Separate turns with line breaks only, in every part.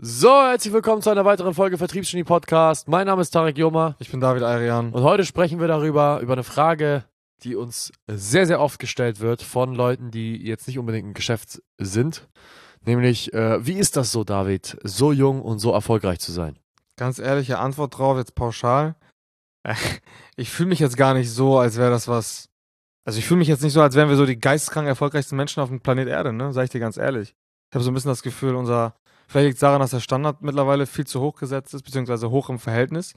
So, herzlich willkommen zu einer weiteren Folge Vertriebsgenie Podcast. Mein Name ist Tarek Joma.
Ich bin David Ayrian.
Und heute sprechen wir über eine Frage, die uns sehr, sehr oft gestellt wird von Leuten, die jetzt nicht unbedingt im Geschäft sind. Nämlich, wie ist das so, David, so jung und so erfolgreich zu sein?
Ganz ehrliche Antwort drauf, jetzt pauschal. Ich fühle mich jetzt gar nicht so, als wäre das was... Also ich fühle mich jetzt nicht so, als wären wir so die geisteskrank erfolgreichsten Menschen auf dem Planet Erde, ne? Sag ich dir ganz ehrlich. Ich habe so ein bisschen das Gefühl, vielleicht liegt es daran, dass der Standard mittlerweile viel zu hoch gesetzt ist, beziehungsweise hoch im Verhältnis.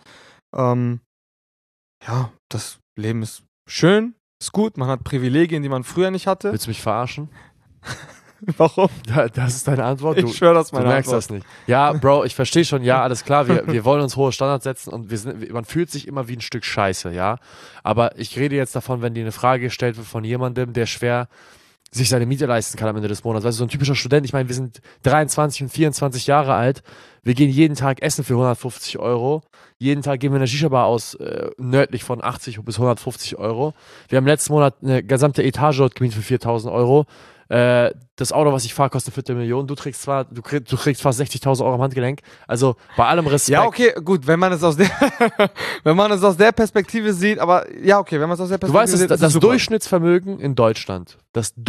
Ja, das Leben ist schön, ist gut, man hat Privilegien, die man früher nicht hatte.
Willst du mich verarschen?
Warum?
Das ist deine Antwort?
Ich schwöre, das ist meine
Du merkst
Antwort.
das nicht. Ja, Bro, ich verstehe schon, ja, alles klar, wir wollen uns hohe Standards setzen und man fühlt sich immer wie ein Stück Scheiße, ja. Aber ich rede jetzt davon, wenn dir eine Frage gestellt wird von jemandem, der schwer sich seine Miete leisten kann am Ende des Monats. Weißt du, so ein typischer Student, ich meine, wir sind 23 und 24 Jahre alt, wir gehen jeden Tag essen für 150 Euro, jeden Tag gehen wir in der Shisha-Bar aus, nördlich von 80 bis 150 Euro. Wir haben letzten Monat eine gesamte Etage dort gemietet für 4.000 Euro. Das Auto, was ich fahre, kostet 250.000. Du kriegst fast 60.000 Euro am Handgelenk. Also bei allem Respekt.
Ja, okay, gut, wenn man es aus der der Perspektive sieht, aber ja, okay, wenn man es aus der
Du
Perspektive
weißt,
sieht,
das Durchschnittsvermögen in Deutschland sind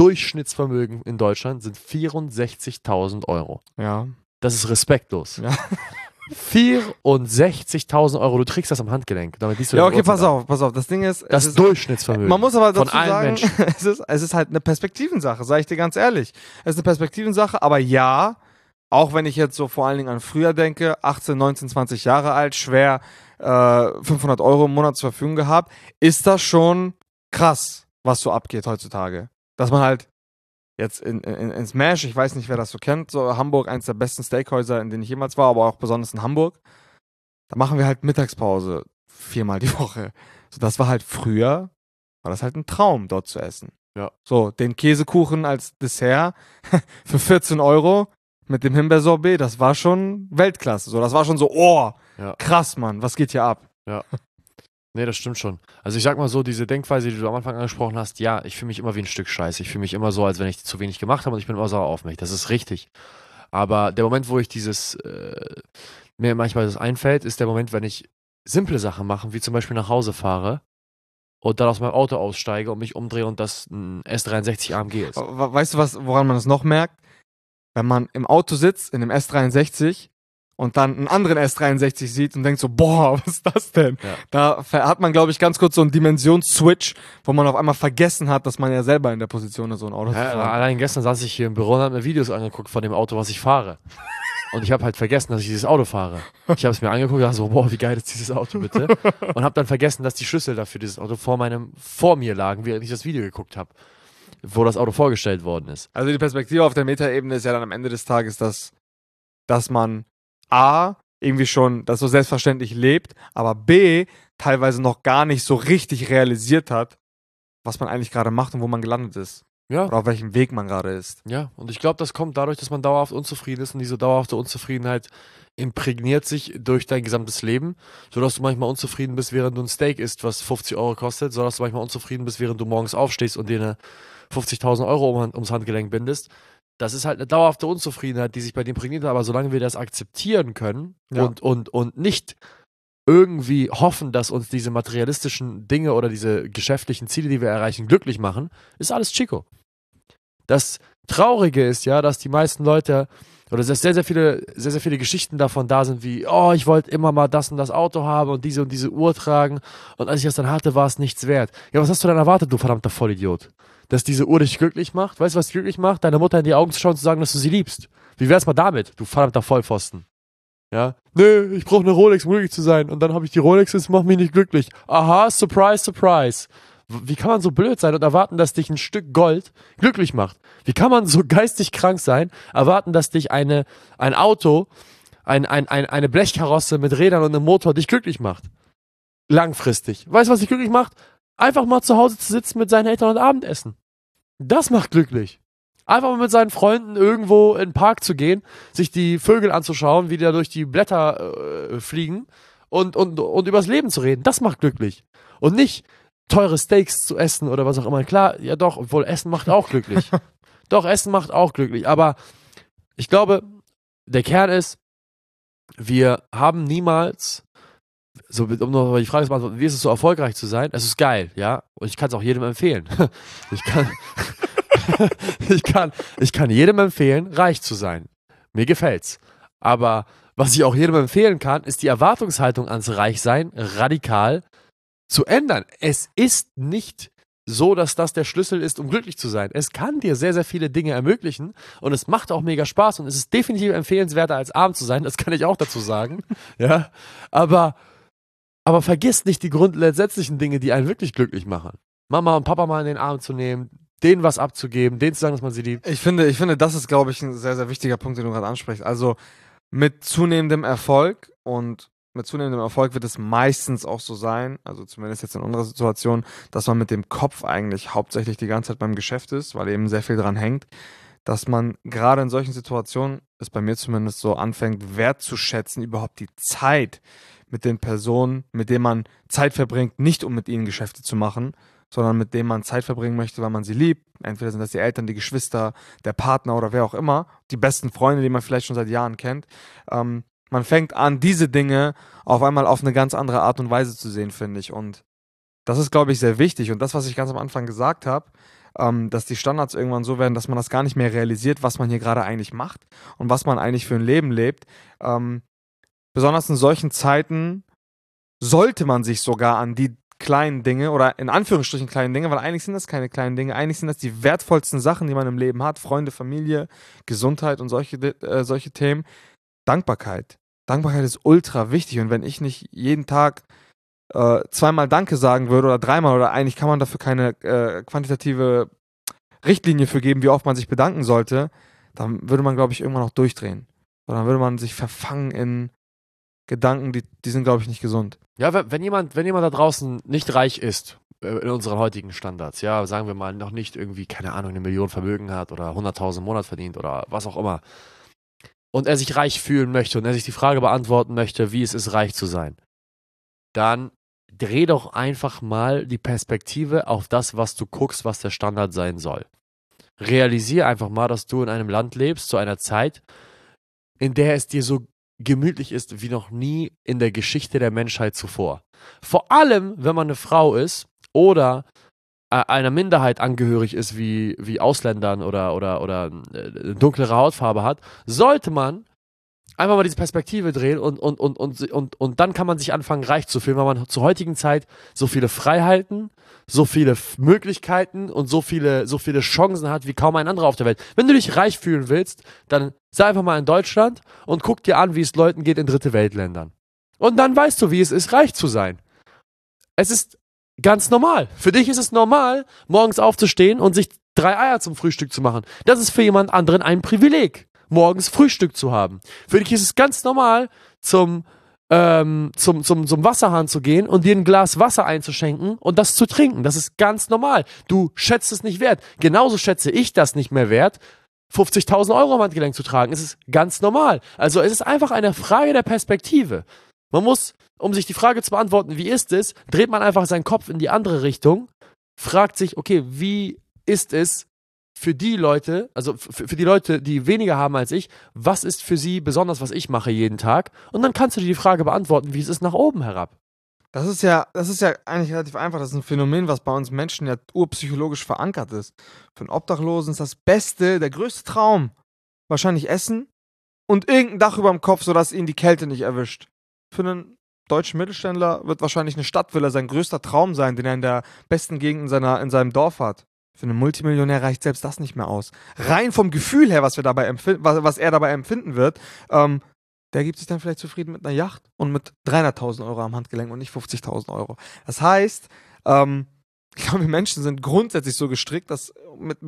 64.000 Euro.
Ja.
Das ist respektlos.
Ja.
64.000 Euro, du trägst das am Handgelenk. Damit liest du
Ja,
den
okay,
Uhrzeiger.
pass auf. Das Ding ist,
Das Durchschnittsvermögen.
man muss aber dazu
von allen
sagen,
Menschen.
es ist halt eine Perspektivensache, sage ich dir ganz ehrlich. Es ist eine Perspektivensache, aber ja, auch wenn ich jetzt so vor allen Dingen an früher denke, 18, 19, 20 Jahre alt, schwer 500 Euro im Monat zur Verfügung gehabt, ist das schon krass, was so abgeht heutzutage. Dass man halt jetzt in Smash, ich weiß nicht, wer das so kennt, so Hamburg, eins der besten Steakhäuser, in denen ich jemals war, aber auch besonders in Hamburg. Da machen wir halt Mittagspause 4-mal die Woche. So, das war halt früher, war das halt ein Traum, dort zu essen.
Ja.
So, den Käsekuchen als Dessert für 14 Euro mit dem Himbeersorbet, das war schon Weltklasse. So, das war schon so, oh,
Ja.
krass, Mann, was geht hier ab?
Ja. Nee, das stimmt schon. Also ich sag mal so, diese Denkweise, die du am Anfang angesprochen hast, ja, ich fühle mich immer wie ein Stück Scheiße. Ich fühle mich immer so, als wenn ich zu wenig gemacht habe und ich bin immer sauer auf mich. Das ist richtig. Aber der Moment, wo ich mir manchmal das einfällt, ist der Moment, wenn ich simple Sachen mache, wie zum Beispiel nach Hause fahre und dann aus meinem Auto aussteige und mich umdrehe und das ein S63 AMG ist.
Weißt du, woran man das noch merkt? Wenn man im Auto sitzt, in einem S63 und dann einen anderen S63 sieht und denkt so, boah, was ist das denn?
Ja.
Da hat man, glaube ich, ganz kurz so einen Dimensionsswitch, wo man auf einmal vergessen hat, dass man ja selber in der Position ist, so ein Auto zu
Ja,
fahren.
allein gestern saß ich hier im Büro und habe mir Videos angeguckt von dem Auto, was ich fahre. Und ich habe halt vergessen, dass ich dieses Auto fahre. Ich habe es mir angeguckt und dachte so, boah, wie geil ist dieses Auto bitte? Und habe dann vergessen, dass die Schlüssel dafür dieses Auto vor mir lagen, während ich das Video geguckt habe, wo das Auto vorgestellt worden ist.
Also die Perspektive auf der Metaebene ist ja dann am Ende des Tages, dass man A, irgendwie schon das so selbstverständlich lebt, aber B, teilweise noch gar nicht so richtig realisiert hat, was man eigentlich gerade macht und wo man gelandet ist.
Ja.
Oder auf welchem Weg man gerade ist.
Ja, und ich glaube, das kommt dadurch, dass man dauerhaft unzufrieden ist und diese dauerhafte Unzufriedenheit imprägniert sich durch dein gesamtes Leben, sodass du manchmal unzufrieden bist, während du ein Steak isst, was 50 Euro kostet, sodass du manchmal unzufrieden bist, während du morgens aufstehst und dir eine 50.000 Euro ums Handgelenk bindest. Das ist halt eine dauerhafte Unzufriedenheit, die sich bei dir imprägniert hat, aber solange wir das akzeptieren können
Ja.
und nicht irgendwie hoffen, dass uns diese materialistischen Dinge oder diese geschäftlichen Ziele, die wir erreichen, glücklich machen, ist alles Chico. Das Traurige ist ja, dass die meisten Leute, oder dass sehr, sehr viele Geschichten davon da sind, wie, oh, ich wollte immer mal das und das Auto haben und diese Uhr tragen und als ich das dann hatte, war es nichts wert. Ja, was hast du denn erwartet, du verdammter Vollidiot? Dass diese Uhr dich glücklich macht? Weißt du, was dich glücklich macht? Deiner Mutter in die Augen zu schauen und zu sagen, dass du sie liebst. Wie wär's mal damit, du verdammter Vollpfosten? Ja? Nö, ich brauche eine Rolex, um glücklich zu sein. Und dann habe ich die Rolex, das macht mich nicht glücklich. Aha, surprise, surprise. Wie kann man so blöd sein und erwarten, dass dich ein Stück Gold glücklich macht? Wie kann man so geistig krank sein, erwarten, dass dich ein Auto, eine Blechkarosse mit Rädern und einem Motor dich glücklich macht? Langfristig. Weißt du, was dich glücklich macht? Einfach mal zu Hause zu sitzen mit seinen Eltern und Abendessen. Das macht glücklich. Einfach mal mit seinen Freunden irgendwo in den Park zu gehen, sich die Vögel anzuschauen, wie die da durch die Blätter fliegen und übers Leben zu reden. Das macht glücklich. Und nicht teure Steaks zu essen oder was auch immer. Klar, ja doch, obwohl Essen macht auch glücklich. Doch, Essen macht auch glücklich. Aber ich glaube, der Kern ist, wir haben niemals, so, um noch die Frage zu beantworten, wie ist es so erfolgreich zu sein? Es ist geil, ja. Und ich kann es auch jedem empfehlen. Ich kann, ich kann jedem empfehlen, reich zu sein. Mir gefällt's. Aber was ich auch jedem empfehlen kann, ist die Erwartungshaltung ans Reichsein radikal zu ändern. Es ist nicht so, dass das der Schlüssel ist, um glücklich zu sein. Es kann dir sehr, sehr viele Dinge ermöglichen und es macht auch mega Spaß und es ist definitiv empfehlenswerter, als arm zu sein. Das kann ich auch dazu sagen. Ja, aber vergiss nicht die grundsätzlichen Dinge, die einen wirklich glücklich machen. Mama und Papa mal in den Arm zu nehmen, denen was abzugeben, denen zu sagen, dass man sie liebt.
Ich finde, das ist, glaube ich, ein sehr, sehr wichtiger Punkt, den du gerade ansprichst. Also mit zunehmendem Erfolg und mit zunehmendem Erfolg wird es meistens auch so sein, also zumindest jetzt in unserer Situation, dass man mit dem Kopf eigentlich hauptsächlich die ganze Zeit beim Geschäft ist, weil eben sehr viel dran hängt, dass man gerade in solchen Situationen, ist bei mir zumindest so, anfängt wertzuschätzen, überhaupt die Zeit mit den Personen, mit denen man Zeit verbringt, nicht um mit ihnen Geschäfte zu machen, sondern mit denen man Zeit verbringen möchte, weil man sie liebt. Entweder sind das die Eltern, die Geschwister, der Partner oder wer auch immer, die besten Freunde, die man vielleicht schon seit Jahren kennt. Man fängt an, diese Dinge auf einmal auf eine ganz andere Art und Weise zu sehen, finde ich. Und das ist, glaube ich, sehr wichtig. Und das, was ich ganz am Anfang gesagt habe, dass die Standards irgendwann so werden, dass man das gar nicht mehr realisiert, was man hier gerade eigentlich macht und was man eigentlich für ein Leben lebt. Besonders in solchen Zeiten sollte man sich sogar an die kleinen Dinge oder in Anführungsstrichen kleinen Dinge, weil eigentlich sind das keine kleinen Dinge, eigentlich sind das die wertvollsten Sachen, die man im Leben hat. Freunde, Familie, Gesundheit und solche Themen. Dankbarkeit. Dankbarkeit ist ultra wichtig und wenn ich nicht jeden Tag zweimal Danke sagen würde oder dreimal oder eigentlich kann man dafür keine quantitative Richtlinie für geben, wie oft man sich bedanken sollte, dann würde man, glaube ich, irgendwann auch durchdrehen. Oder dann würde man sich verfangen in Gedanken, die sind, glaube ich, nicht gesund.
Ja, wenn jemand da draußen nicht reich ist, in unseren heutigen Standards, ja, sagen wir mal, noch nicht irgendwie, keine Ahnung, 1 Million Vermögen hat oder 100.000 im Monat verdient oder was auch immer, und er sich reich fühlen möchte und er sich die Frage beantworten möchte, wie es ist, reich zu sein, dann dreh doch einfach mal die Perspektive auf das, was du guckst, was der Standard sein soll. Realisier einfach mal, dass du in einem Land lebst, zu einer Zeit, in der es dir so gemütlich ist wie noch nie in der Geschichte der Menschheit zuvor. Vor allem, wenn man eine Frau ist oder einer Minderheit angehörig ist, wie Ausländern oder dunklere Hautfarbe hat, sollte man einfach mal diese Perspektive drehen und dann kann man sich anfangen, reich zu fühlen, weil man zur heutigen Zeit so viele Freiheiten, so viele Möglichkeiten und so viele Chancen hat wie kaum ein anderer auf der Welt. Wenn du dich reich fühlen willst, dann sei einfach mal in Deutschland und guck dir an, wie es Leuten geht in dritte Weltländern. Und dann weißt du, wie es ist, reich zu sein. Es ist ganz normal. Für dich ist es normal, morgens aufzustehen und sich 3 Eier zum Frühstück zu machen. Das ist für jemand anderen ein Privileg, morgens Frühstück zu haben. Für dich ist es ganz normal, zum Wasserhahn zu gehen und dir ein Glas Wasser einzuschenken und das zu trinken. Das ist ganz normal. Du schätzt es nicht wert. Genauso schätze ich das nicht mehr wert, 50.000 Euro am Handgelenk zu tragen. Es ist ganz normal. Also es ist einfach eine Frage der Perspektive. Man muss, um sich die Frage zu beantworten, wie ist es, dreht man einfach seinen Kopf in die andere Richtung, fragt sich, okay, wie ist es für die Leute, also für die Leute, die weniger haben als ich, was ist für sie besonders, was ich mache jeden Tag? Und dann kannst du dir die Frage beantworten, wie es ist nach oben herab.
Das ist ja eigentlich relativ einfach. Das ist ein Phänomen, was bei uns Menschen ja urpsychologisch verankert ist. Für einen Obdachlosen ist das Beste, der größte Traum, wahrscheinlich Essen und irgendein Dach über dem Kopf, sodass ihn die Kälte nicht erwischt. Für einen deutschen Mittelständler wird wahrscheinlich eine Stadtvilla sein größter Traum sein, den er in der besten Gegend in seinem Dorf hat. Für einen Multimillionär reicht selbst das nicht mehr aus. Rein vom Gefühl her, was er dabei empfinden wird, der gibt sich dann vielleicht zufrieden mit einer Yacht und mit 300.000 Euro am Handgelenk und nicht 50.000 Euro. Das heißt, ich glaube, wir Menschen sind grundsätzlich so gestrickt, dass mit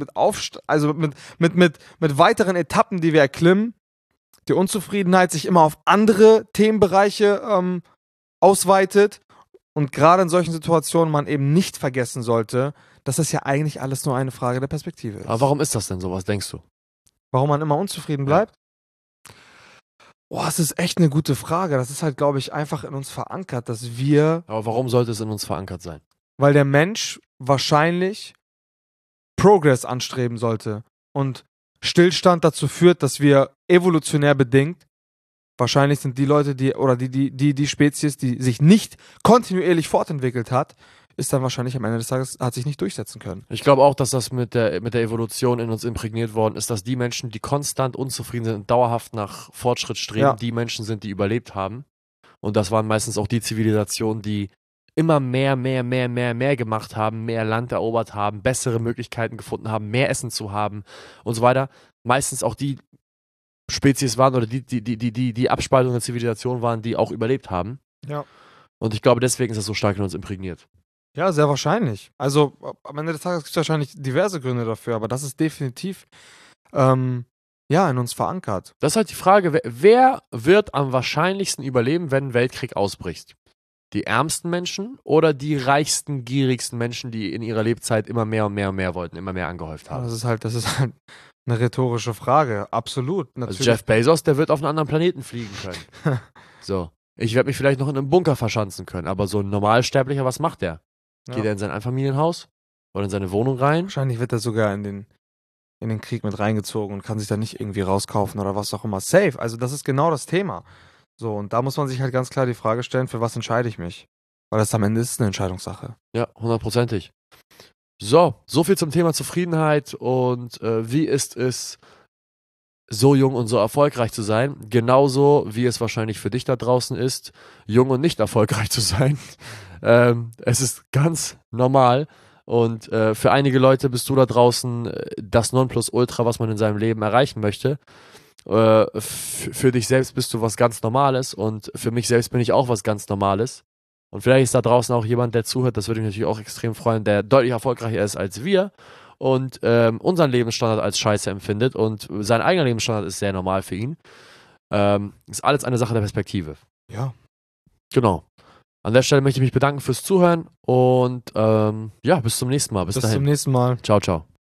weiteren Etappen, die wir erklimmen, die Unzufriedenheit sich immer auf andere Themenbereiche ausweitet und gerade in solchen Situationen man eben nicht vergessen sollte, dass das ja eigentlich alles nur eine Frage der Perspektive ist.
Aber warum ist das denn so? Was denkst du?
Warum man immer unzufrieden bleibt? Boah, das ist echt eine gute Frage. Das ist halt, glaube ich, einfach in uns verankert, dass wir...
Aber warum sollte es in uns verankert sein?
Weil der Mensch wahrscheinlich Progress anstreben sollte und Stillstand dazu führt, dass wir evolutionär bedingt Wahrscheinlich sind die Leute, die Spezies, die sich nicht kontinuierlich fortentwickelt hat, ist dann wahrscheinlich am Ende des Tages, hat sich nicht durchsetzen können.
Ich glaube auch, dass das mit der Evolution in uns imprägniert worden ist, dass die Menschen, die konstant unzufrieden sind und dauerhaft nach Fortschritt streben, die Menschen sind, die überlebt haben. Und das waren meistens auch die Zivilisationen, die immer mehr gemacht haben, mehr Land erobert haben, bessere Möglichkeiten gefunden haben, mehr Essen zu haben und so weiter. Meistens auch die Spezies waren oder die Abspaltung der Zivilisation waren, die auch überlebt haben.
Ja.
Und ich glaube, deswegen ist das so stark in uns imprägniert.
Ja, sehr wahrscheinlich. Also am Ende des Tages gibt es wahrscheinlich diverse Gründe dafür, aber das ist definitiv in uns verankert.
Das ist halt die Frage, wer wird am wahrscheinlichsten überleben, wenn ein Weltkrieg ausbricht? Die ärmsten Menschen oder die reichsten, gierigsten Menschen, die in ihrer Lebzeit immer mehr und mehr und mehr wollten, immer mehr angehäuft haben?
Das ist halt eine rhetorische Frage. Absolut. Natürlich.
Also Jeff Bezos, der wird auf einen anderen Planeten fliegen können. So. Ich werde mich vielleicht noch in einem Bunker verschanzen können, aber so ein Normalsterblicher, was macht der? Geht er in sein Einfamilienhaus? Oder in seine Wohnung rein?
Wahrscheinlich wird er sogar in den Krieg mit reingezogen und kann sich da nicht irgendwie rauskaufen oder was auch immer. Safe. Also das ist genau das Thema. So, und da muss man sich halt ganz klar die Frage stellen, für was entscheide ich mich? Weil das am Ende ist eine Entscheidungssache.
Ja, 100%. So viel zum Thema Zufriedenheit und wie ist es, so jung und so erfolgreich zu sein. Genauso wie es wahrscheinlich für dich da draußen ist, jung und nicht erfolgreich zu sein. Es ist ganz normal. Und für einige Leute bist du da draußen das Nonplusultra, was man in seinem Leben erreichen möchte. Für dich selbst bist du was ganz Normales und für mich selbst bin ich auch was ganz Normales. Und vielleicht ist da draußen auch jemand, der zuhört, das würde mich natürlich auch extrem freuen, der deutlich erfolgreicher ist als wir und unseren Lebensstandard als scheiße empfindet und sein eigener Lebensstandard ist sehr normal für ihn. Ist alles eine Sache der Perspektive.
Ja.
Genau. An der Stelle möchte ich mich bedanken fürs Zuhören und bis zum nächsten Mal. Bis dahin.
Bis zum nächsten Mal.
Ciao, ciao.